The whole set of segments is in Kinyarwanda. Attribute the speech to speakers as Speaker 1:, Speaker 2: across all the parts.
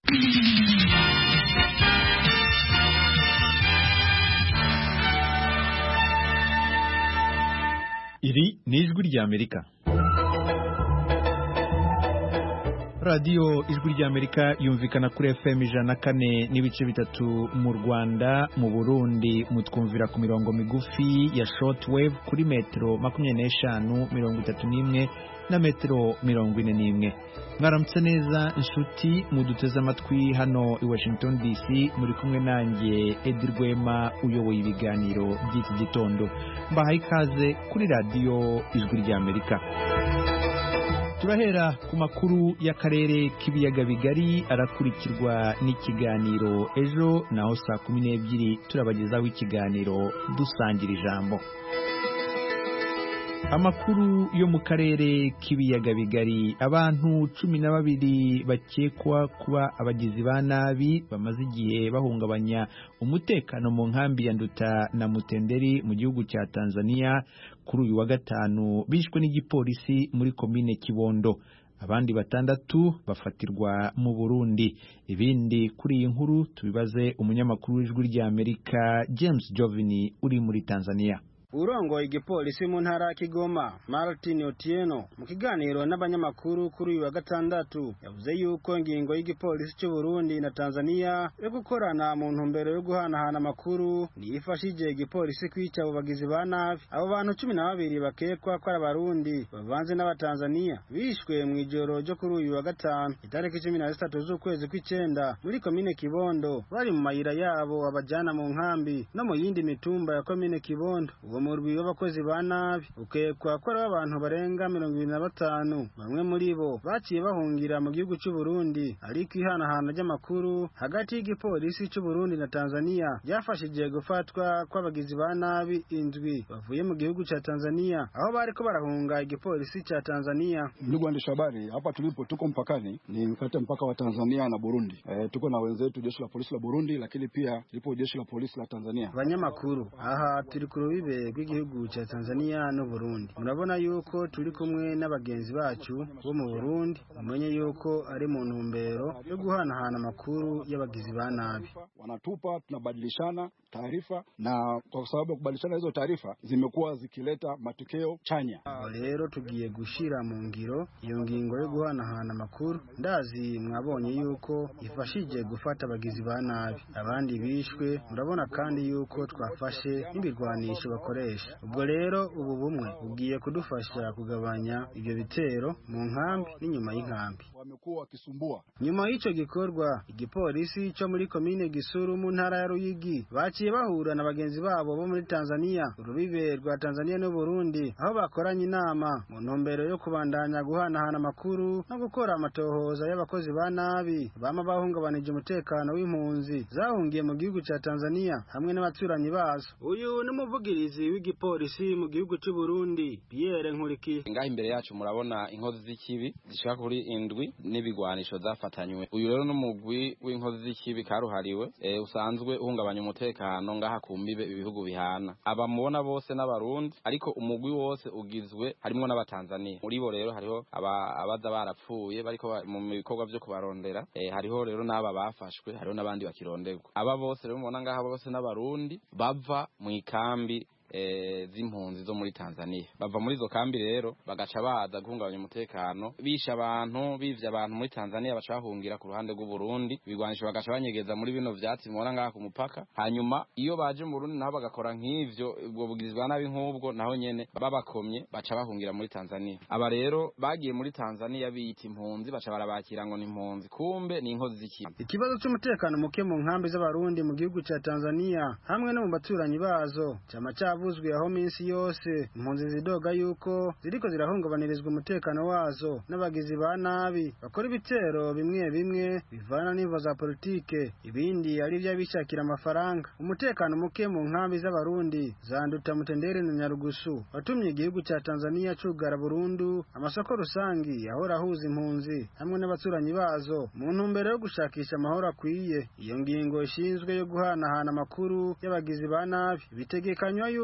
Speaker 1: Iri ni ijwi ry'Amerika. radiyo ijwi ry'Amerika yumvikana kuri FM 104.3 mu Rwanda, mu Burundi mutwumvira ku mirongo migufi ya shortwave kuri metero 25, 31 na metero 41. Mwaramutse neza inshuti muduteze amatwi hano i Washington DC, muri kumwe nanjye Edi Rwema uyoboye ibiganiro by'iki gitondo. Mbahaye ikaze kuri radiyo ijwi ry'Amerika. Turahera ku makuru y'akarere k'ibiyaga bigari, arakurikirwa n'ikiganiro ejo, naho saa 12 turabagezaho ikiganiro dusangira ijambo. Amakuru yo mu karere k'ibiyaga bigari, abantu 12 bakekwa kuba abagizi ba nabi bamaze igihe bahungabanya umutekano mu nkambi ya Nduta na Mutenderi mu gihugu cya Tanzania kuri uyu wa gatanu bishwe n'igipolisi muri komine Kibondo. Abandi 6 bafatirwa mu Burundi. Ibindi kuri iyi nkuru tubibaze umunyamakuru w'ijwi ry'Amerika James Jovini uri muri Tanzania.
Speaker 2: Urongoye igipolisi mu ntara Kigoma Martin Otieno mu kiganiro n'abanyamakuru kuri uyu wa gatandatu yavuze yuko ingingo y'igipolisi cy'u Burundi na Tanzania yo gukorana mu ntumbero yo guhanahana amakuru nifashije igipolisi kwica abo bagizi ba nabi. Abo bantu 12 bakekwa ko ari abarundi bavanze n'abatanzania bishwe mu ijoro ryo kuri uyu wa gatanu itariki 13 z'ukwezi kw'icenda muri komine Kibondo, bari mu mayira yabo abajana mu nkambi no mu yindi mitumba ya komine Kibondo. Umurwi w'abakozi ba nabi ukekwa ko ari abantu barenga 25, bamwe muri bo baciye bahungira mu gihugu cy'u Burundi, ariko ihanahana ry'amakuru hagati y'igipolisi cy'u Burundi na Tanzania byafashije gufatwa kw'abagizi ba nabi 7 bavuye mu gihugu cha Tanzania aho bariko barahunga igipolisi cha Tanzania.
Speaker 3: Ndugu waandishi habari, hapa tulipo tuko mpakani, ni mkata mpaka wa Tanzania na Burundi. Tuko na wenzetu jeshi la polisi la Burundi, lakini pia lipo jeshi la polisi la Tanzania.
Speaker 2: Abanyamakuru aha turi ku rubibe rw'igihugu cya Tanzania no Burundi. Murabona yuko turi kumwe n'abagenzi bacu bo mu Burundi, umenye yuko ari mu ntumbero yo guhanahana amakuru y'abagizi ba nabi.
Speaker 3: Wanatupa, tunabadilishana taarifa, na kwa sababu kubadilishana hizo taarifa zimekuwa zikileta matokeo chanya.
Speaker 2: Rero tugiye gushira mu ngiro iyo ngingo yo guhanahana amakuru. Ndazi mwabonye yuko ifashije gufata abagizi ba nabi, abandi bishwe. Murabona kandi yuko twafashe n'ibirwanisho bakoresha. Ubwo rero ubu bumwe ugiye kudufasha kugabanya ibyo bitero mu nkambi n'inyuma y'inkambi.
Speaker 3: Wamekuwa wakisumbua.
Speaker 2: Nyuma y'icyo gikorwa igipolisi cyo muri komine Gisuru mu ntara ya Ruyigi baciye bahura na bagenzi babo bo muri Tanzania, urubibe rwa Tanzania no Burundi, aho bakoranye inama mu ntumbero yo kubandanya guhanahana amakuru no gukora amatohoza y'abakozi ba nabi bama bahungabanije umutekano w'impunzi zahungiye mu gihugu cya Tanzania hamwe n'abaturanyi bazo. Uyu ni umuvugirizi w'igipolisi mu gihugu cy'u Burundi Pierre Nkuriki.
Speaker 4: Ngaho imbere yacu murabona inkozi z'ikibi zishaka kuri 7 n'ibigwanisho zafatanywe. Uyu rero n'umugwi w'inkozi z'ikibi karuhariwe usanzwe uhungabanya umutekano ngaha kumbibe ibihugu bihana. Abamubona bose n'abarundi, ariko umugwi wose ugizwe harimo n'abatanzania. Muri bo rero hariho abaza barapfuye bariko mu bikorwa byo kubarondera, hariho rero n'aba bafashwe, hariho n'abandi bakironderwa. Aba bose rero mubona ngaha bose n'abarundi bava mu ikambi z'impunzi zo muri Tanzania. Bava muri zo kambi rero bagaca baza guhungabanya umutekano, bisha abantu, bivya abantu muri Tanzania bacahungira ku ruhande rw'u Burundi, bigwanisha bagaca banyegeza muri bino vyatsi mubona ngaha ku mupaka. Hanyuma iyo baje mu Burundi naho bagakora nk'ivyo, ubwo bugizwa nabi nk'ubwo, naho nyene babakomye baca bahungira muri Tanzania. Aba rero bagiye muri Tanzania biyita impunzi, baca barabakira ngo ni impunzi, kumbe ni inkozi z'ikibi.
Speaker 2: Ikibazo cy'umutekano muke mu nkambi z'abarundi mu gihugu cya Tanzania hamwe no mu baturanyi bazo cyama cyavuzwe aho minsi yose impunzi zidoga yuko ziriko zirahungabanirizwa umutekano wazo n'abagizi ba nabi bakora ibitero bimwe bimwe bivana n'ivo za politike, ibindi ari byo bishakira amafaranga. Umutekano muke mu nkambi z'abarundi za Nduta, Mutenderi na Nyarugusu watumye igihugu cya Tanzania cugara burundu amasoko rusangi yahora ahuza impunzi hamwe n'abaturanyi bazo mu ntumbero yo gushakisha amahoro akwiye. Iyo ngingo ishinzwe yo guhanahana amakuru y'abagizi ba nabi bitegekanywa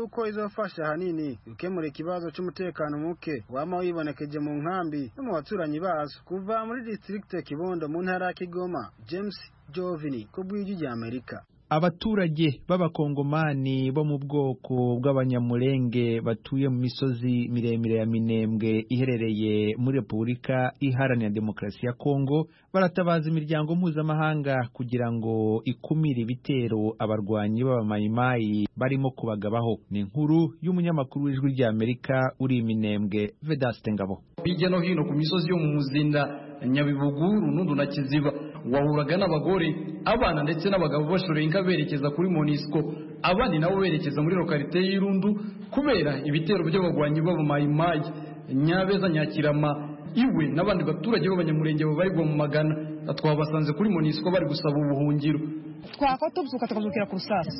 Speaker 2: yuko izofasha hanini gukemura ikibazo c'umutekano muke wama wibonekeje mu nkambi no mu baturanyi bazo. Kuva muri district Kibondo mu ntara ya Kigoma, James Jovini ku bw'ijwi rya Amerika.
Speaker 1: Abaturage b'abakongomani bo mu bwoko bw'abanyamulenge batuye mu misozi miremire ya Minembwe iherereye muri Repubulika Iharanira Demokarasi ya Kongo baratabaza imiryango mpuzamahanga kugira ngo ikumire ibitero abarwanyi b'abamayimayi barimo kubagabaho. Ni inkuru y'umunyamakuru w'ijwi rya Amerika uri Minembwe, Vedaste Ngabo.
Speaker 5: Hirya no hino ku misozi yo mu Muzinda, Nyabibugu, Runundu na Kiziba wahuraga n'abagore, abana ndetse n'abagabo bashoreye inka berekeza kuri Monisco, abandi nabo berekeza muri lokalite y'Irundu kubera ibitero by'abagwanyi b'abamayimayi. Nyabeza, Nyakirama, Iwe n'abandi baturage b'abanyamurenge babarirwa mu magana twabasanze kuri Monisco bari gusaba ubuhungiro.
Speaker 6: Twakotubsuka tukamukira ku rusasi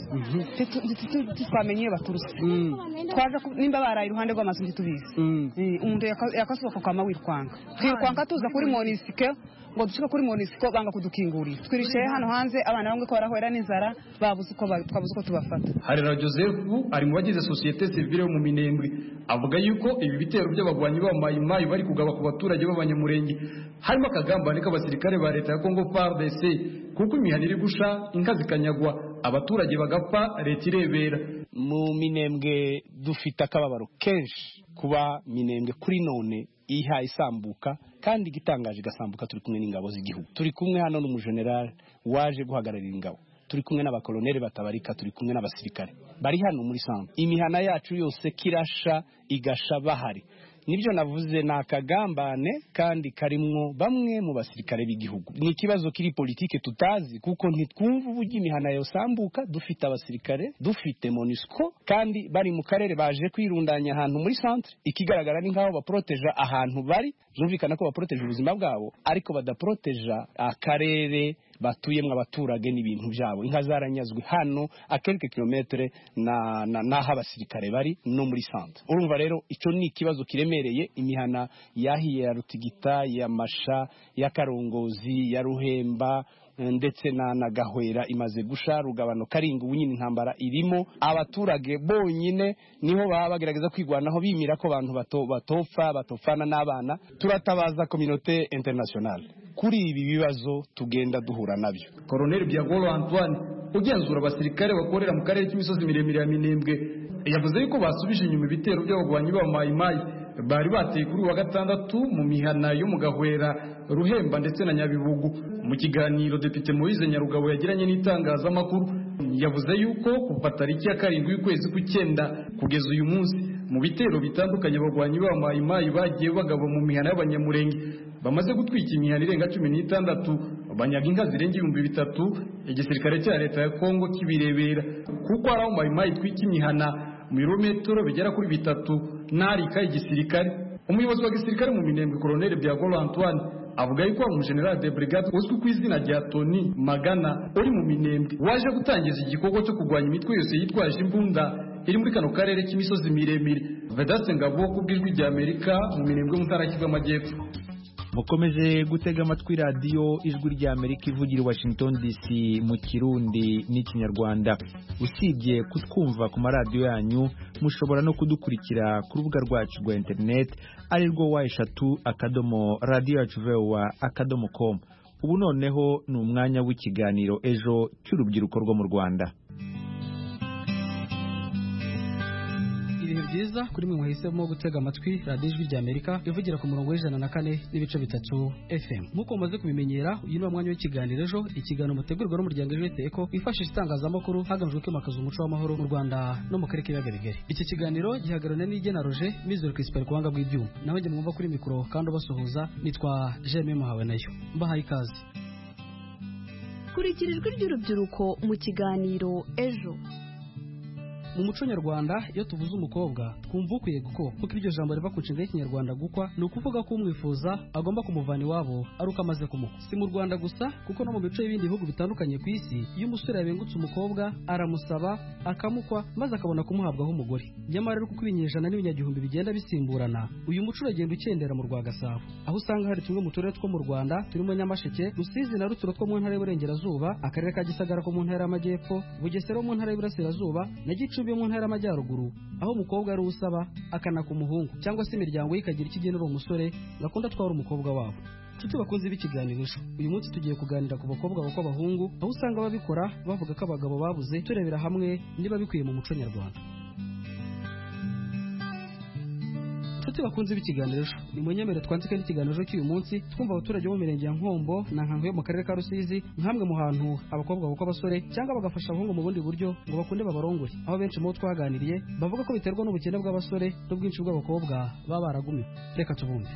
Speaker 6: twamenye baturuse twaje nimba baraye iruhande rw'amazu ntitubizi umuntu yakasuka kwa mawirkwanga twirkwanga tuza kuri Monisco ngo dushika kuri Monisco banga kudukingurira twirishaye hano hanze abana bamwe ko barahwera n'inzara babuze uko tubafata.
Speaker 5: Harera Joseph ari mu bagize societe civile yo mu Minembwe avuga yuko ibi bitero by'abagwanyi b'abamayimayi bari kugaba ku baturage b'abanyamurenge harimo akagambane k'abasirikare ba leta ya Congo FARDC kuko imihana iri gusha inka zikanyagwa abaturage bagapfa leta irebera.
Speaker 7: Mu Minembwe dufite akababaro kenshi kuba Minembwe kuri none iha isambuka kandi gitangaje gasambuka turi kumwe n'ingabo z'igihugu, turi kumwe hano n'umujenerali waje guhagararira ingabo, turi kumwe n'abakoloneli batabarika, turi kumwe n'abasirikare bari hano muri Samba. Imihana yacu yose kirasha igasha bahari. Nibyo navuze nakagambane kandi karimwo bamwe mu basirikare b'igihugu. Ni ikibazo kiri politike tutazi kuko ntitwumva uburyo imihana yosambuka dufite abasirikare, dufite Monisco kandi bari mu karere baje kwirundanya ahantu muri centre. Ikigaragara ni nkaho baproteja ahantu bari, zumvikana ko baproteja ubuzima bwabo ariko badaproteja akarere batuyemwe abaturage n'ibintu byabo. Inka zaranyazwe hano a quelques kilomètres na abasirikare bari no muri centre. Urumva rero icyo ni ikibazo kiremereye. Imihana yahiye ya Rutigita, ya Masha, ya Karongozi, ya Ruhemba ndetse na Gahwera imaze gusha. Rugabano Karinga ubunyine intambara irimo, abaturage bonyine niho baba bagerageza kwigwanaho bimira ko abantu batofana n'abana. Turatabaza communauté internationale kuri ibi bibazo tugenda duhura nabyo.
Speaker 5: Colonel Byagolo Antoine ugenzura abasirikare bakorera mu karere k'imisozi miremire ya Minembwe yavuze yuko basubije inyuma ibitero by'abagwanyi b'abamayimayi bari bateye kuri wa gatandatu mu mihana yo mu Gahwera, Ruhemba ndetse na Nyabibugu. Mu kiganiro Depite Moise Nyarugabo yagiranye n'itangazamakuru yavuze yuko kuva tariki ya 7 y'ukwezi kw'icyenda kugeza uyu munsi mu bitero bitandukanye abagwanyi b'abamayimayi bagiye bagaba mu mihana y'abanyamurenge bamaze gutwika imihana irenga 16, banyaga inka zirenga 3000. Igisirikare cya leta ya Kongo kibirebera kuko ari abamayimayi twika imihana mu birometero bigera kuri 3 narika igisirikare. Umuyobozi wa gisirikare mu Minembwe Colonel Byagolo Antoine avuga yuko umujenerali de brigade uzwi ku izina rya Tony Magana uri mu Minembwe waje gutangiza igikorwa cyo kurwanya imitwe yose yitwaje imbunda iri muri kano karere k'imisozi miremire. Vedaste Ngabo ku bw'ijwi rya Amerika mu Minembwe mu ntara y'Kivu y'Amajyepfo.
Speaker 1: Mukomeje gutega amatwi radio ijwi rya Amerika ivugira Washington DC mu Kirundi n'Ikinyarwanda. Usibye kutwumva ku maradiyo yanyu, mushobora no kudukurikira ku rubuga rwacu rwa internet ari rwo wa3.radio.com. Ubu noneho ni umwanya w'ikiganiro ejo cy'urubyiruko rwo mu Rwanda.
Speaker 8: Ibihe byiza kuri mwe mwahisemo gutega amatwi radiyo ijwi rya Amerika ivugira ku murongo w'104.3 FM. Nk'uko mumaze kubimenyera, uyu ni umwanya w'ikiganiro ejo, ikiganiro mutegurwa n'umuryango Ejo Eko wifashisha itangazamakuru hagamijwe kwimakaza umuco w'amahoro mu Rwanda no mu karere k'ibiyaga bigari. Iki kiganiro gihagararana n'Igena Roger Mizero Crispin ku buhanga bw'ibyuma. Nawe njye mwumva kuri mikoro kandi ubasuhuza nitwa Jeme Muhawe nayo. Mbahaye ikaze.
Speaker 9: Kurikira ijwi ry'urubyiruko mu kiganiro ejo.
Speaker 8: Mu muco nyarwanda iyo tuvuze umukobwa twumva ukwiye gukwa kuko iryo jambo riva ku nshinga y'ikinyarwanda gukwa ni ukuvuga ko umwifuza agomba kumuvana iwabo ari uko amaze kumuha. Si mu Rwanda gusa kuko no mu mico y'ibindi bihugu bitandukanye ku isi iyo umusore yabengutse umukobwa aramusaba akamukwa maze akabona kumuhabwaho umugore. Nyamara rero kuko ibinyejana n'ibinyagihumbi bigenda bisimburana uyu muco uragenda ukendera mu Rwagasabo, aho usanga hari tumwe mu turere two mu Rwanda turimo Nyamasheke, Rusizi na Rutsiro two mu ntara y'Iburengerazuba, akarere ka Gisagara ko mu ntara y'Amajyepfo, Bugesera mu ntara y'Iburasirazuba na Gicumbi Gicumbi yo mu ntara y'Amajyaruguru aho umukobwa ari usaba akanaka umuhungu cyangwa se imiryango ikagira ikigenera umusore gakunda twara umukobwa wabo. Nshuti bakunze b'ikiganiro uyu munsi tugiye kuganira ku bakobwa b'abahungu aho usanga babikora bavuga ko abagabo babuze, turebera hamwe niba bikwiye mu muco nyarwanda. Nshuti bakunze b'ikiganiro ni munyemere twandike n'ikiganiro cy'uyu munsi twumva abaturage bo mu mirenge ya Nkombo na Nkango yo mu karere ka Rusizi nk'amwe mu hantu abakobwa bakwa abasore cyangwa bagafasha abahungu mu bundi buryo ngo bakunde babarongore, aho benshi mu bo twaganiriye bavuga ko biterwa n'ubukene bw'abasore n'ubwinshi bw'abakobwa baba baragumiwe. Reka tubumve.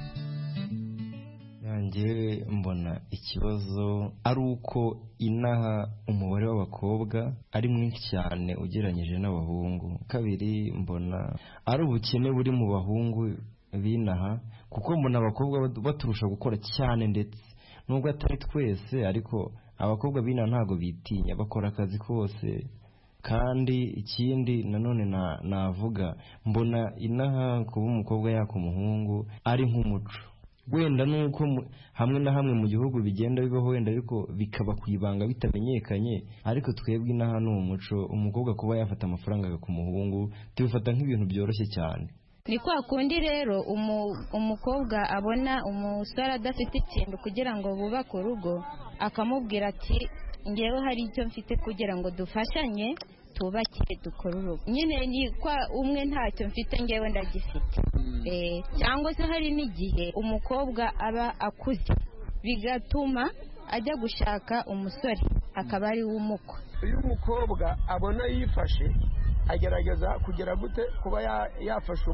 Speaker 10: Njyewe mbona ikibazo ari uko inaha umubare w'abakobwa ari mwinshi cyane ugereranyije n'abahungu. Kabiri mbona ari ubukene buri mu bahungu binaha, kuko mbona abakobwa baturusha gukora cyane, ndetse nubwo atari twese ariko abakobwa binaha ntago bitinya, bakora akazi kose. Kandi ikindi nanone navuga mbona inaha kuba umukobwa yaka umuhungu ari nk'umuco, wenda nuko hamwe na hamwe mu gihugu bigenda bibaho wenda ariko bikaba kwibanga bitamenyekanye, ariko twebwe inaha ni umuco umukobwa kuba yafata amafaranga ku muhungu tubifata nk'ibintu byoroshye cyane.
Speaker 11: Ni kwa kundi rero umukobwa abona umusore adafite ikintu kugira ngo bubake urugo, akamubwira ati ngewe hari icyo mfite kugira ngo dufashanye tubakire dukore urugo. Nyine ni kwa umwe ntacyo mfite ngewe ndagifite. Cyangwa se hari n'igihe umukobwa aba akuze bigatuma ajya gushaka umusore akaba ari w'umukwe.
Speaker 12: Iyo umukobwa abona yifashe agerageza kugera gute kuba yafasha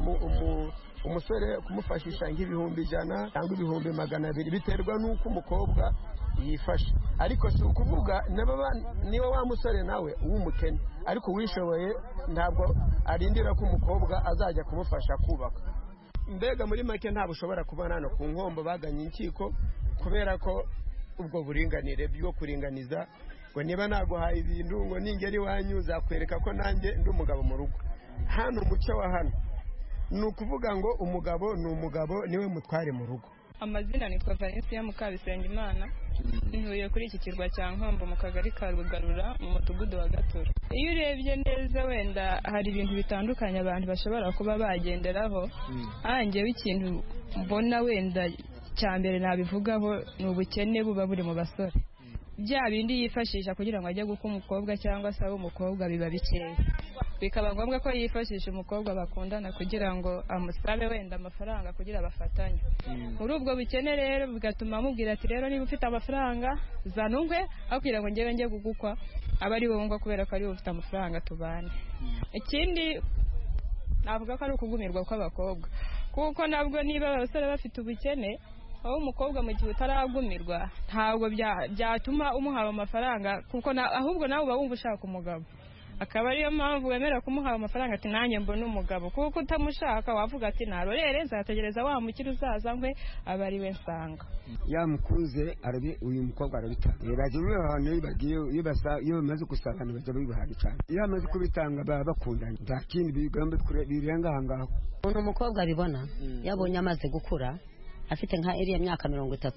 Speaker 12: umusore kumufashisha nk'ibihumbi 100 cyangwa ibihumbi 200 biterwa n'uko umukobwa yifashe. Ariko si ukuvuga niba wa musore nawe uw'umukene ariko wishoboye ntabwo arindira ko umukobwa azajya kumufasha kubaka. Mbega muri make ntabwo ushobora kubona hano ku Nkombo baganye inkiko kubera ko ubwo buringanire bwo kuringaniza ngo niba naguhaye ibintu ngo ningeri wanyu zakwereka ko nanjye ndi umugabo mu rugo. Hano umuco wa hano ni ukuvuga ngo umugabo ni umugabo niwe mutware mu rugo.
Speaker 13: Amazina nitwa Valencia Mukabisengimana, ntuye kuri iki kirwa cya Nkombo mu kagari ka Rugarura mu mudugudu wa Gatura. Iyo urebye neza wenda hari ibintu bitandukanye abantu bashobora kuba bagenderaho, hangewe ikintu mbona wenda cya mbere nabivugaho ni ubukene buba buri mu basore. Bya bindi yifashisha kugira ngo ajye guka umukobwa cyangwa se umukobwa biba bikeya, bikaba ngombwa ko yifashisha umukobwa bakundana kugira ngo amusabe wenda amafaranga kugira bafatanye. Muri ubwo bukene rero bigatuma amubwira ati rero niba ufite amafaranga zanungwe aho kugira ngo ngewe njye gugukwa aba ari wowe ngo kubera ko ari ufite amafaranga tubane. Ikindi navuga ko ari ukugumirwa kw'abakobwa, kuko nabwo niba abasore bafite ubukene aho umukobwa mu gihe utaragumirwa ntabwo byatuma umuha amafaranga, kuko ahubwo nawe uba wumva ushaka umugabo, akaba ariyo mpamvu wemera kumuha amafaranga ati nanjye mbona umugabo. Kuko utamushaka wavuga ati narorere nzategereza wa mukiri uzaza nkwe aba ari we nsanga.
Speaker 14: Yamukunze uyu mukobwa arabitanga. Bagiye ahantu bagiye iyo bamaze gusabana bajya bibahaga cyane. Iyo amaze kubitanga baba bakundanye, nta kindi bigambe birenga ahangaho.
Speaker 15: Uno mukobwa abibona yabonye amaze gukura afite nka iriya myaka 30,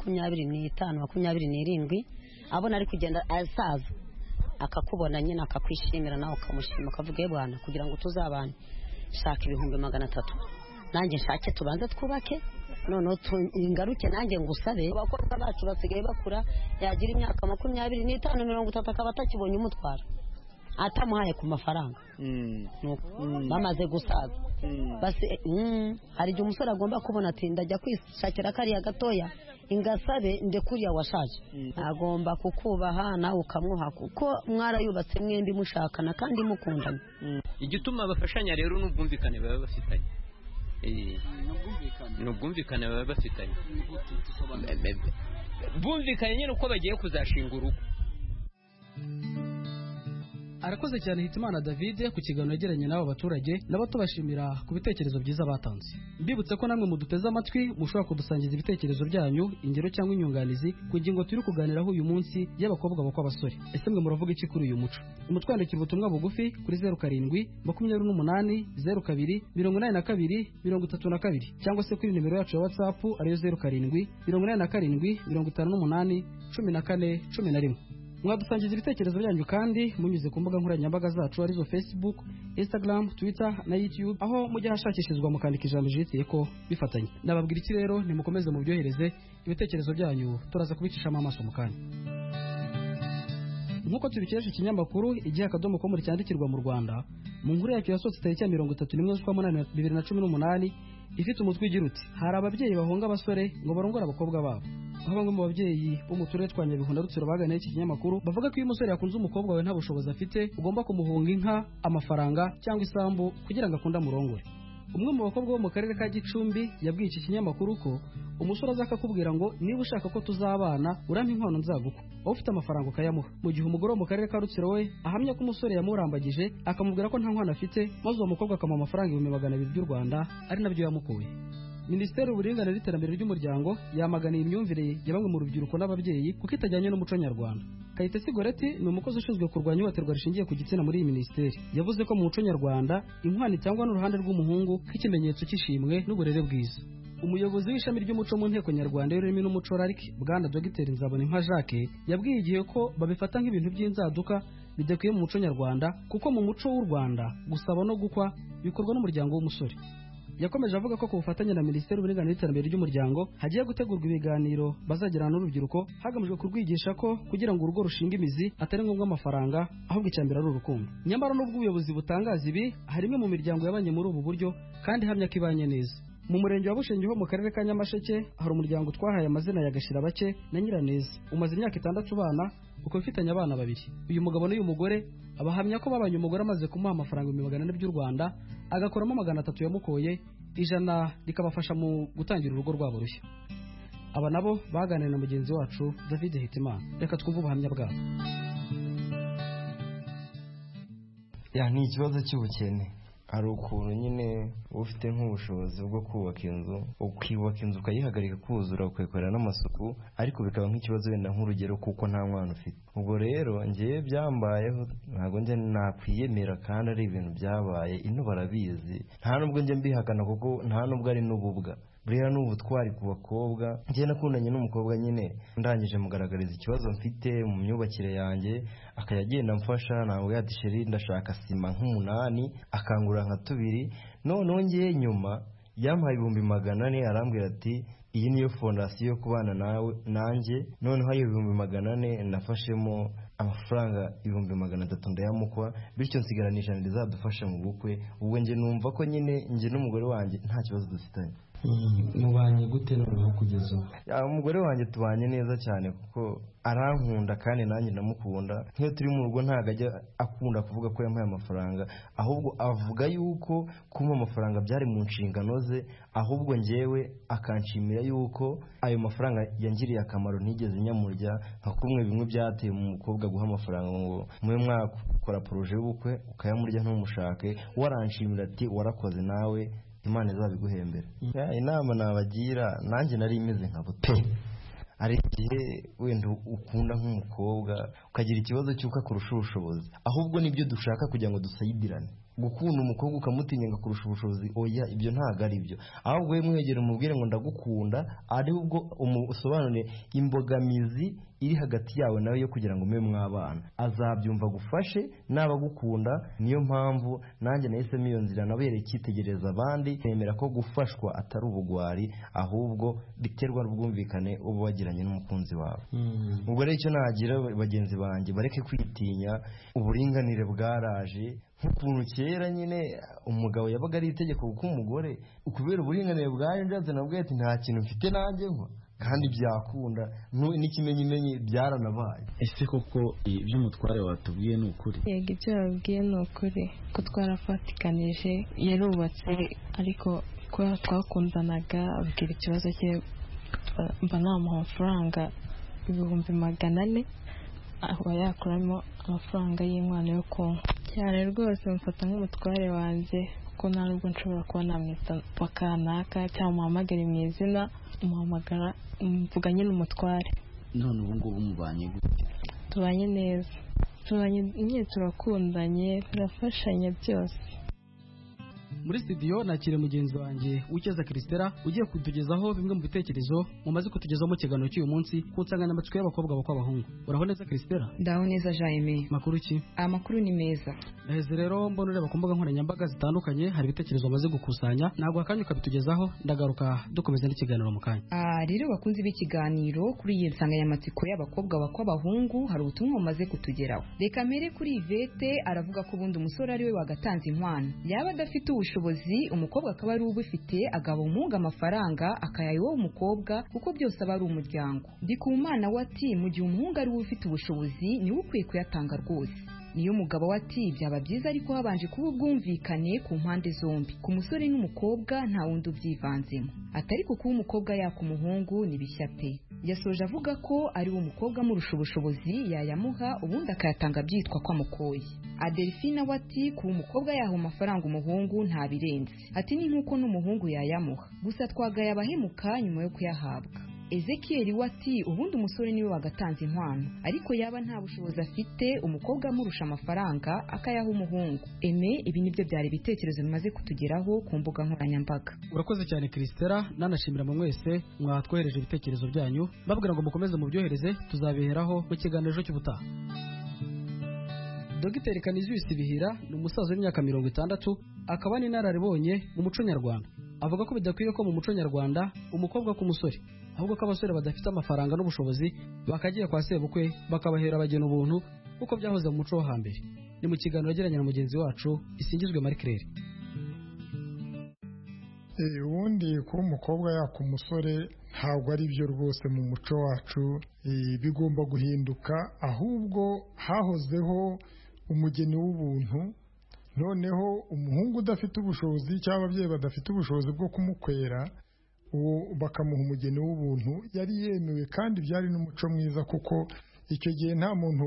Speaker 15: 25, 27, abona ari kugenda asaza, akakubona nyine akakwishimira nawe ukamushima ukavuga bwana kugira ngo tuzabane shaka ibihumbi 300 nanjye nshake tubanze twubake noneho ingaruke nanjye ngusabe. Abakobwa bacu basigaye bakura, yagira imyaka 25, 30 akaba atakibonye umutwara atamuhaye ku mafaranga. Bamaze gusaza basi hari igihe umusore agomba kubona ati ndajya kwishakira kariya gatoya ingasabe ndekuriya washaje. Agomba kukubaha nawe ukamwuha kuko mwarayubatse mwembi mushakana kandi mukundana.
Speaker 16: Igituma bafashanya rero n'ubwumvikane baba bafitanye. N'ubwumvikane baba bafitanye. Bumvikanye nyine uko bagiye kuzashinga urugo.
Speaker 8: Arakoze cyane Hitimana David ku kiganiro yagiranye n'abo baturage, nabo tubashimira ku bitekerezo byiza batanze. Mbibutse ko namwe muduteze amatwi mushobora kudusangiza ibitekerezo byanyu, ingero cyangwa inyunganizi ku ngingo turi kuganiraho uyu munsi y'abakobwa bakwa abasore. Ese mwe muravuga iki kuri uyu muco? Umutwandikira ubutumwa bugufi kuri 0728 02 82 32 cyangwa se kuri nimero yacu ya WhatsApp ariyo 07 87 58 14 11. mwadusangiza ibitekerezo byanyu kandi munyuze ku mbuga nkoranyambaga zacu arizo Facebook, Instagram, Twitter na YouTube, aho mujya hashakishizwa mukandika ijambo jitiye ko bifatanye. Nababwira iki rero, nimukomeze mu byohereze ibitekerezo byanyu, turaza kubicishamo amaso mu kanya. Nkuko tubikesha ikinyamakuru Igihe akadomo ko muri cyandikirwa mu Rwanda, mu nkuru yacyo yasohotse tariki ya 31 z'ukwa munani 2018 ifite umutwe ugira uti hari ababyeyi bahonga abasore ngo barongora abakobwa babo. Aho bamwe mu babyeyi bo mu turere twa Nyabihu na Rutsiro baganiriye iki kinyamakuru bavuga ko iyo umusore yakunze umukobwa we nta bushobozi afite, ugomba kumuhunga inka, amafaranga cyangwa isambu kugira ngo akunde amurongore. Umwe mu bakobwa bo mu karere ka Gicumbi yabwiye iki kinyamakuru ko umusore azaka kubwira ngo niba ushaka ko tuzabana urampa inkwano nzagukwa, wowe ufite amafaranga ukayamuha. Mu gihe umugore wo mu karere ka Rutsiro we ahamya ko umusore yamurambagije akamubwira ko nta nkwano afite, maze uwo mukobwa akamuha amafaranga 200,000 by'u Rwanda ari nabyo yamukuye. Minisiteri y'Uburinganire n'Iterambere ry'Umuryango yamaganiye imyumvire ya bamwe mu rubyiruko n'ababyeyi kuko itajyanye n'umuco nyarwanda. Kayitesi Goreti ni umukozi ushinzwe kurwanya ihohoterwa rishingiye ku gitsina muri iyi minisiteri. Yavuze ko mu muco nyarwanda inkwano itangwa n'uruhande rw'umuhungu nk'ikimenyetso cy'ishimwe n'uburere bwiza. Umuyobozi w'ishami ry'umuco mu nteko nyarwanda y'ururimi n'umuco RARC, Bwana Dr Nzabonimpa Jacques, yabwiye Igihe ko babifata nk'ibintu by'inzaduka bidakwiye mu muco nyarwanda kuko mu muco w'u Rwanda gusaba no gukwa bikorwa n'umuryango w'umusore. Yakomeje avuga ko ku bufatanye na Minisiteri y'Uburinganire n'Iterambere ry'Umuryango hagiye gutegurwa ibiganiro bazagirana n'urubyiruko hagamijwe kurwigisha ko kugira ngo urugo rushinga imizi atari ngombwa amafaranga, ahubwo icyambere ari urukundo. Nyamara n'ubwo ubuyobozi butangaza ibi, hari imwe mu miryango yabanye muri ubu buryo kandi ihamya ko ibanye neza. Mu murenge wa Bushenge ho mu karere ka Nyamasheke hari umuryango twahaye amazina ya Gashira Bake na Nyiraneza. Umaze imyaka 6 bana uko bifitanye abana 2. Uyu mugabo n'uyu mugore abahamya ko babanye umugore amaze kumuha amafaranga 200,000 by'u Rwanda, agakoramo 300 yamukoye, 100 rikabafasha mu gutangira urugo rwabo rushya. Aba nabo baganira na mugenzi wacu David Hitimana. Reka twumve ubuhamya bwabo.
Speaker 10: Ni ikibazo cy'ubukene. Hari ukuntu nyine ufite nk'ubushobozi bwo kubaka inzu, ukubaka inzu ukayihagarika kuzura ukayikorera n'amasuku, ariko bikaba nk'ikibazo wenda nk'urugero kuko nta mwana ufite. Ubwo rero ngiye byambayeho, ntabwo njye nakwiyemera kandi ari ibintu byabaye, ino barabizi, nta nubwo njye mbihakana kuko nta nubwo ari n'ububwa. Buriya n'ubutwari ku bakobwa. Njye nakundanye n'umukobwa nyine ndangije mugaragariza ikibazo mfite mu myubakire yanjye, akayagenda mfasha, ntabwo yadisheri ndashaka sima nk'8 akangura nka 2. Noneho ngiye nyuma yampaye 400 arambwira ati iyi niyo fondasiyo yo kubana nawe nanjye. Noneho ayo 400 nafashemo amafaranga 300 ndayamukwa, bityo nsigaranije ndizadufasha mu bukwe. Ubwo nje numva ko nyine nje n'umugore wanjye nta kibazo dufitanye.
Speaker 17: Mubanye gute noneho kugeza ubu?
Speaker 10: Umugore wanjye tubanye neza cyane kuko arankunda kandi nanjye ndamukunda. Nk'iyo turi mu rugo ntago ajya akunda kuvuga ko yampaye amafaranga, ahubwo avuga yuko kumpa amafaranga byari mu nshingano ze, ahubwo njyewe akanshimira yuko ayo mafaranga yangiriye akamaro ntigeze nyamurya, nka kumwe bimwe byateye mu mukobwa guha amafaranga ngo mwe mwakora projet y'ubukwe ukayamurya ntumushake. Waranshimira ati warakoze nawe Imana izabiguhembera. Inama nabagira, nanjye nari imeze nka bote. Ari igihe wenda ukunda nk'umukobwa ukagira ikibazo cy'uko akurusha ubushobozi, ahubwo nibyo dushaka kugira ngo dusayidirane. Gukunda umukobwa ukamutinya ngo akurusha ubushobozi, oya, ibyo ntago ari byo. Ahubwo we mwegere umubwire ngo ndagukunda, ari ubwo umusobanurire imbogamizi iri hagati yawe nawe yo kugira ngo mwe mwabana. Azabyumva gufashe n'abagukunda. Niyo mpamvu nanjye nahisemo iyo nzira, nabereye icyitegereza abandi, nemera ko gufashwa atari ubugwari, ahubwo biterwa n'ubwumvikane uba wagiranye n'umukunzi wawe. Ubwo rero icyo nagira bagenzi banjye, bareke kwitinya. Uburinganire bwaraje nk'ukuntu kera nyine umugabo yabaga ari itegeko kuko umugore, ukubera uburinganire bwaje ndaze nabwo ati nta kintu mfite nanjye nkwa, kandi byakunda n'ikimenyimenyi byaranabaye.
Speaker 17: Ese koko iby'umutware watubwiye ni ukuri?
Speaker 13: Yego, ibyo yabwiye ni ukuri ko twarafatikanije. Yarubatse ariko ko twakundanaga, abwira ikibazo cye mba namuha amafaranga 400,000 aba yakuramo amafaranga y'inkwano yo kunywa. Cyane rwose mfata nk'umutware wanjye kuko nta nubwo nshobora kuba namwita bakanaka cyangwa muhamagare mu izina, muhamagara mvuga nyine umutware.
Speaker 17: None ubu ngubu mubanye gute?
Speaker 13: Tubanye neza, tubanye nyine, turakundanye, turafashanya byose.
Speaker 8: muri studio nakire mugenzi wanjye Ucyeza Christela ugiye kutugezaho bimwe mu bitekerezo mumaze kutugezaho mu kiganiro cy'uyu munsi ku nsanganyamatsiko y'abakobwa bakwa abahungu. Uraho neza Christela?
Speaker 18: Ndaho neza Jaime.
Speaker 8: Makuru ki?
Speaker 18: Amakuru ni meza.
Speaker 8: Ese rero mbona ureba ku mbuga nkoranyambaga zitandukanye hari ibitekerezo bamaze gukusanya, ntabwo akanya ukabitugezaho, ndagaruka dukomeza n'ikiganiro mu kanya.
Speaker 18: Rero bakunzi b'ikiganiro kuri iyi nsanganyamatsiko y'abakobwa bakwa abahungu hari ubutumwa bumaze kutugeraho. Reka mbere kuri Ivete aravuga ko ubundi umusore ari we wagatanze inkwano, yaba adafite ubushobozi umukobwa akaba ari ubufite, agaba umuhungu amafaranga akayaha uwo umukobwa kuko byose aba ari umuryango. Ndikumana wati mu gihe umuhungu ari we ufite ubushobozi niwe ukwiye kuyatanga rwose. Niyo mugabo wati byaba byiza ariko habanje kuba ubwumvikane ku mpande zombi, ku musore n'umukobwa nta wundi ubyivanzemo, atari ko kuba umukobwa yaka umuhungu ni bishya pe. Yasoje avuga ko ari wo mukobwa amurusha ubushobozi yayamuha ubundi akayatanga byitwa ko amukoye. Adelphine wati kuba umukobwa yaha amafaranga umuhungu nta birenze, ati ni nk'uko n'umuhungu yayamuha, gusa twagaye abahemuka nyuma yo kuyahabwa. Ezekiel wati ubundi umusore niwe wagatanze inkwano, ariko yaba nta bushobozi afite umukobwa amurusha amafaranga akayaha umuhungu. Ibi nibyo byari ibitekerezo bimaze kutugeraho ku mbuga nkoranyambaga.
Speaker 8: Urakoze cyane Christela, nanashimira mu mwese mwatwohereje ibitekerezo byanyu, babwira ngo mukomeze mubyohereze, tuzabiheraho mu kiganiro cy'ubutaha. Dr. Canisius Bihira ni umusaza w'imyaka 60 akaba n'inararibonye mu muco nyarwanda. Avuga ko bidakwiye ko mu muco nyarwanda umukobwa ku musore, ahubwo ko abasore badafite amafaranga n'ubushobozi bakagiye kwa sebukwe bakabahera abageni ubuntu kuko byahoze mu muco wo hambere. Ni mu kiganiro yagiranye na mugenzi wacu Isingizwe Marie Claire.
Speaker 19: Ubundi kuba umukobwa yaka umusore ntabwo ari byo rwose mu muco wacu, bigomba guhinduka, ahubwo hahozeho umugeni w'ubuntu, noneho umuhungu udafite ubushobozi cyangwa ababyeyi badafite ubushobozi bwo kumukwera uwo bakamuha umugeni w'ubuntu, yari yemewe kandi byari n'umuco mwiza kuko icyo gihe nta muntu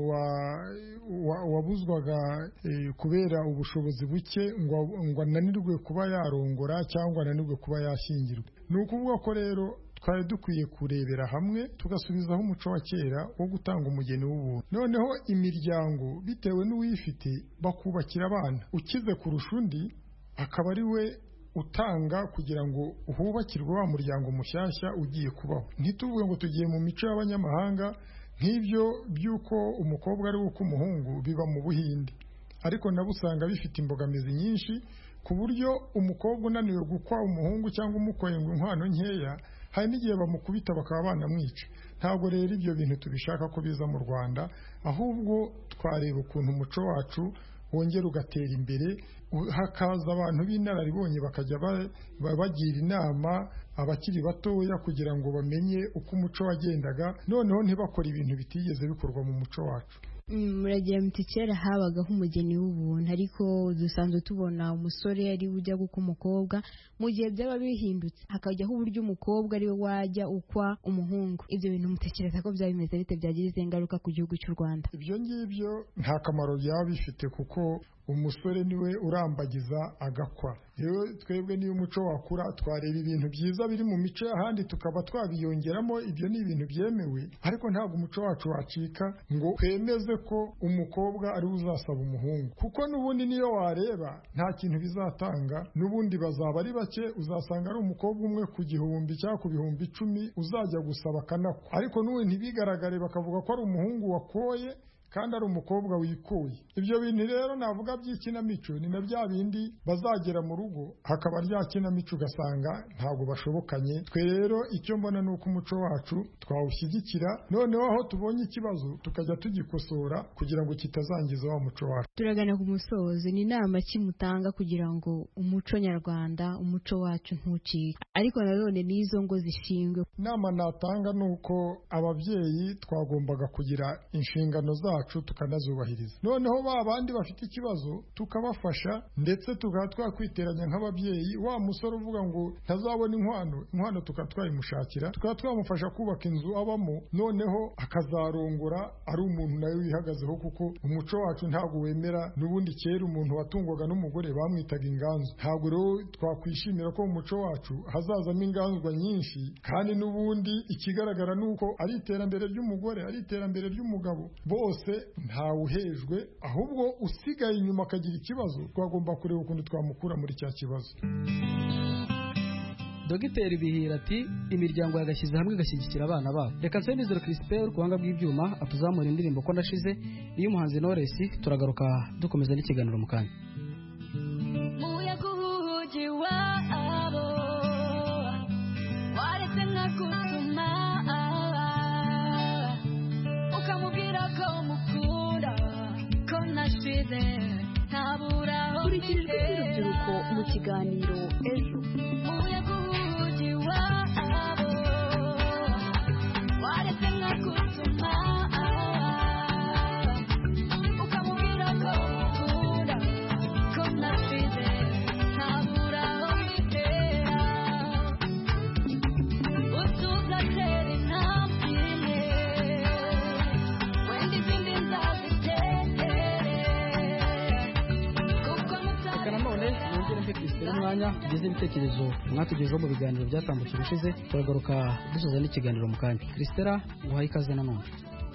Speaker 19: wabuzwaga kubera ubushobozi buke ngo ananirwe kuba yarongora cyangwa ananirwe kuba yashyingirwa. Ni ukuvuga ko rero twari dukwiye kurebera hamwe tugasubizaho umuco wa kera wo gutanga umugeni w'ubuntu, noneho imiryango bitewe n'uwifite bakubakira abana, ukize kurusha undi akaba ari we utanga kugira ngo hubakirwe wa muryango mushyashya ugiye kubaho. Ntituvuge ngo tugiye mu mico y'abanyamahanga nk'ibyo by'uko umukobwa ari uko umuhungu biba mu Buhinde, ariko nabo usanga bifite imbogamizi nyinshi ku buryo umukobwa unaniwe gukwa umuhungu cyangwa umukoye ngo inkwano nkeya hari n'igihe bamukubita bakaba banamwica. Ntabwo rero ibyo bintu tubishaka ko biza mu Rwanda, ahubwo twareba ukuntu umuco wacu wongera ugatera imbere, hakaza abantu b'inararibonye bakajya bagira inama abakiri batoya kugira ngo bamenye uko umuco wagendaga, noneho ntibakore ibintu bitigeze bikorwa mu muco wacu.
Speaker 20: Muragira muti kera habagaho umugeni w'ubuntu, ariko dusanzwe tubona umusore ari ujya guka umukobwa, mu gihe byaba bihindutse hakajyaho uburyo umukobwa ari we wajya ukwa umuhungu. Ibyo bintu mutekereza ko byaba bimeze bite, byagize ingaruka ku gihugu cy'u Rwanda?
Speaker 19: Ibyo ngibyo nta kamaro byaba bifite kuko umusore niwe urambagiza agakwa. Rero twebwe niyo umuco wakura twareba ibintu byiza biri mu mico y'ahandi tukaba twabiyongeramo, ibyo ni ibintu byemewe, ariko ntabwo umuco wacu wacika ngo twemeze ko umukobwa ari uzasaba umuhungu, kuko n'ubundi niyo wareba nta kintu bizatanga, n'ubundi bazaba ari bake, uzasanga ari umukobwa umwe ku 1000 cyangwa ku 1010 uzajya gusaba akanakwa, ariko n'ubu ntibigaragare bakavuga ko ari umuhungu wakoye kandi ari umukobwa wikuye. Ibyo bintu rero navuga by'ikinamico ni na bya bindi bazagera mu rugo hakaba rya kinamico ugasanga ntabwo bashobokanye. Twe rero icyo mbona ni uko umuco wacu twawushyigikira, noneho aho tubonye ikibazo tukajya tugikosora kugira ngo kitazangiza wa muco wacu.
Speaker 20: Turagana ku musozo, ni inama kimutanga kugira ngo umuco nyarwanda, umuco wacu ntucike, ariko nanone n'izo ngo zishingwe?
Speaker 19: Inama natanga ni uko ababyeyi twagombaga kugira inshingano zacu tukanazubahiriza, noneho ba bandi bafite ikibazo tukabafasha, ndetse tukaba twakwiteranya nk'ababyeyi. Wa musore uvuga ngo ntazabona inkwano tukaba twayimushakira, tukaba twamufasha kubaka inzu abamo, noneho akazarongora ari umuntu nawe wihagazeho, kuko umuco wacu ntabwo wemera. N'ubundi kera umuntu watungwaga n'umugore bamwitaga inganzu, ntabwo rero twakwishimira ko mu muco wacu hazazamo inganzwa nyinshi, kandi n'ubundi ikigaragara ni uko ari iterambere ry'umugore ari iterambere ry'umugabo, bose ntawuhejwe ahubwo usigaye inyuma akagira ikibazo twagomba kureba ukuntu twamukura muri cya kibazo.
Speaker 8: Dogiteri Bihira ati imiryango yagashyize hamwe igashyigikira abana babo. Reka Nsengizero Crispin uri kuhanga bw'ibyuma atuzamura indirimbo ko ndashize niyo umuhanzi Knowless, turagaruka dukomeza n'ikiganiro mu kanya.
Speaker 9: Kurikirijwe by'urubyiruko mu kiganiro ejo.
Speaker 8: Umwanya tugeze ibitekerezo mwatugejeho mu biganiro byatambutse ubushize, turagaruka dusoza n'ikiganiro mu kanya. Christella, guhaye ikaze nanone.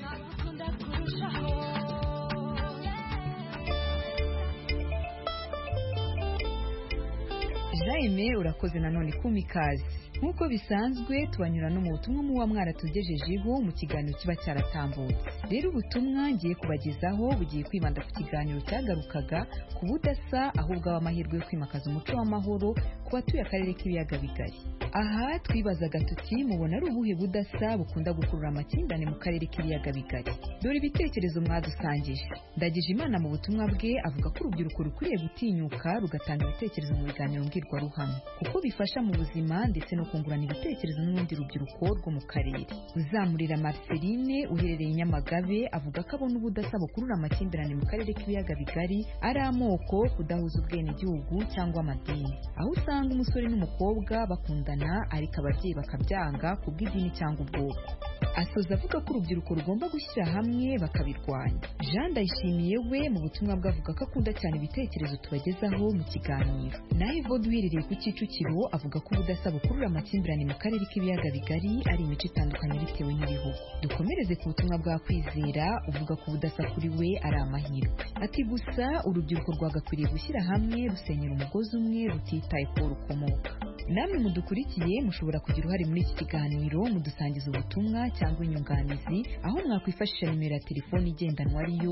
Speaker 18: Jaime, urakoze nanone kumikazi. Nk'uko bisanzwe tubanyura no mu butumwa muba mwaratugejejeho mu kiganiro kiba cyaratambutse. Rero ubutumwa ngiye kubagezaho bugiye kwibanda ku kiganiro cyagarukaga ku budasa ahubwo amahirwe yo kwimakaza umuco w'amahoro ku batuye akarere k'ibiyaga bigari. Aha twibazaga tuti mubona ari ubuhe budasa bukunda gukurura amakimbirane mu karere k'ibiyaga bigari. Dore ibitekerezo mwadusangije. Ndagije Imana mu butumwa bwe avuga ko urubyiruko rukwiriye gutinyuka rugatanga ibitekerezo mu biganiro mbwirwaruhame kuko bifasha mu buzima ndetse no kungurana ibitekerezo n'urundi rubyiruko rwo mu karere. Uzamurira Marceline uherereye Nyamagabe avuga ko abona ubudasa bukurura amakimbirane mu karere k'ibiyaga bigari ari amoko, kudahuza ubwenegihugu cyangwa amadini, aho usanga umusore n'umukobwa bakundana ariko ababyeyi bakabyanga kubw'idini cyangwa ubwoko. Asoza avuga ko urubyiruko rugomba gushyira hamwe bakabirwanya. Jean Ndayishimiye we mu butumwa bwe avuga ko akunda cyane ibitekerezo tubagezaho mu kiganiro. Naho Evode uherereye ku Kicukiro avuga ko ubudasa bukurura amakimbirane mu karere k'ibiyaga bigari ari imico itandukanye bitewe n'ibihugu. Dukomereze ku butumwa bwa Kwizera uvuga ko ubudasa kuri we ari amahirwe. Ati gusa urubyiruko rwagakwiriye gushyira hamwe rusenyera umugozi umwe rutitaye ko rukomoka. Namwe mudukurikiye mushobora kugira uruhare muri iki kiganiro mudusangiza ubutumwa cyangwa inyunganizi aho mwakwifashisha nimero ya telefoni igendanwa ariyo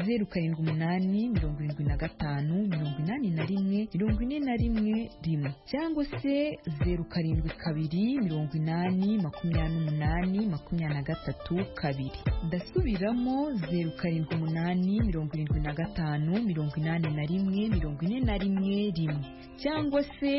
Speaker 18: 0788581141 cyangwa se 0728808023. Ndasubiramo 0788581141 cyangwa se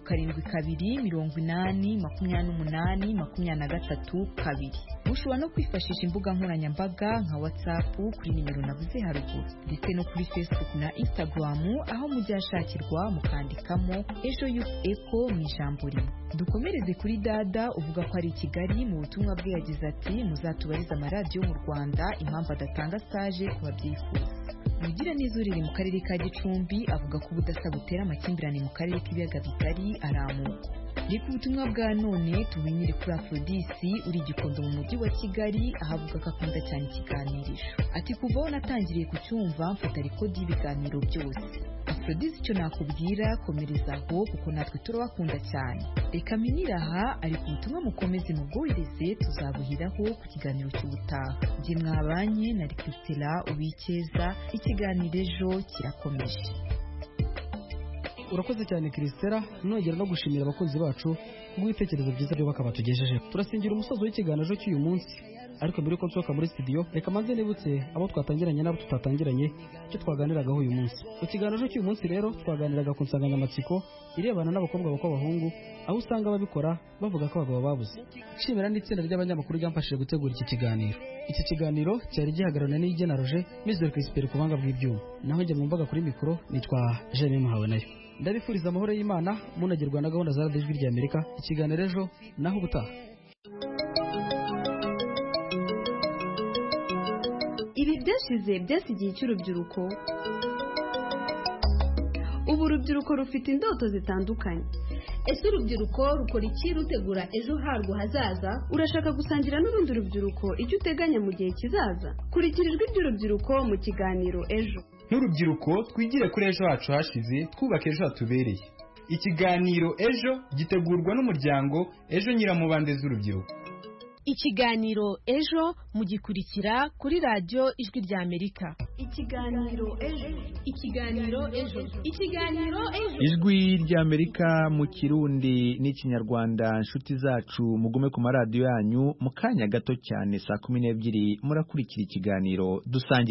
Speaker 18: 0728808023. Mushobora no kwifashisha imbuga nkoranyambaga nka WhatsApp kuri nimero navuze haruguru ndetse no kuri Facebook na Instagram aho mujyashakirwa mukandikamo Ejo Youth Echo mu ijambo rimwe. Dukomereze kuri Dada uvuga ko ari i Kigali mu butumwa bwe yagize ati muzatubariza amaradiyo mu Rwanda impamvu adatanga stage ku babyifuza. Mugira neza uriri mu karere ka Gicumbi avuga ko ubudasa butera amakimbirane mu karere k'ibiyaga bigari aramuko. Reka ubutumwa bwa none tumenyere kuri Aphrodisi uri Gikondo mu mujyi wa Kigali ahavuga ko akunda cyane ikiganirisho. Ati kuva aho natangiriye kucyumva mfata rekodi y'ibiganiro byose. Aphrodisi icyo nakubwira komereza aho kuko natwe turabakunda cyane. Reka minira aha ariko ubutumwa mukomeze mubwohereze tuzabuhiraho ku kiganiro cy'ubutaha. Njye mwabanye na Christella Uwikeza, ikiganiro ejo kirakomeje.
Speaker 8: Urakoze cyane Christella, nongera no gushimira abakunzi bacu kubw'ibitekerezo byiza byo bakabatugejeje. Turasingira umusozo w'ikiganiro cy'uyu munsi, ariko mbere ko nsohoka muri studio reka manze nibutse abo twatangiranye n'abo tutatangiranye icyo twaganiragaho uyu munsi. Ku kiganiro cy'uyu munsi rero twaganiraga ku nsanganyamatsiko irebana n'abakobwa b'abahungu, aho usanga babikora bavuga ko abagabo babuze. Nshimira n'itsinda ry'abanyamakuru ryamfashije gutegura iki kiganiro. Iki kiganiro cyari gihagararana n'Igena Roger, Mizero Crispin ku buhanga bw'ibyuma. Naho njye mwumvaga kuri mikoro nitwa Jeanne Muhawe nayo. Ndabifuriza amahoro y'Imana munagerwa na gahunda za Radio Ijwi ry'Amerika. Ikiganiro ejo naho ubutaha.
Speaker 9: Ibi byashize byasigiye icy'urubyiruko. Ubu urubyiruko rufite indoto zitandukanye. ese urubyiruko rukora iki rutegura ejo harwo hazaza? Urashaka gusangira n'urundi rubyiruko icyo uteganya mu gihe kizaza? Kurikira ijwi ry'urubyiruko mu kiganiro ejo.
Speaker 21: Nk'urubyiruko twigire kuri ejo hacu hashize, twubake ejo hatubereye. Ikiganiro ejo gitegurwa n'umuryango Ejo Nyiramubande z'urubyiruko.
Speaker 22: Ikiganiro ejo mugikurikira kuri radio Ijwi rya Amerika.
Speaker 9: Ikiganiro ejo. Ikiganiro ejo. Ikiganiro ejo.
Speaker 1: Ijwi rya Amerika mu Kirundi n'Ikinyarwanda. Nshuti zacu mugume ku maradiyo yanyu, mu kanya gato cyane saa 12 murakurikira ikiganiro dusangiye.